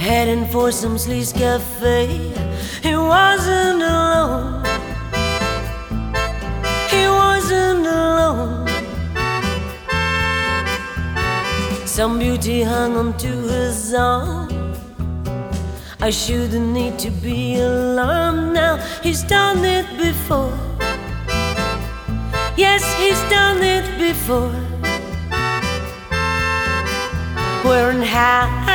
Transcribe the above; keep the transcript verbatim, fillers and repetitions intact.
heading for some sleaze cafe. He wasn't alone. He wasn't alone. Some beauty hung onto his arm. I shouldn't need to be alarmed now. He's done it before. Yes, he's done it before. Wearing high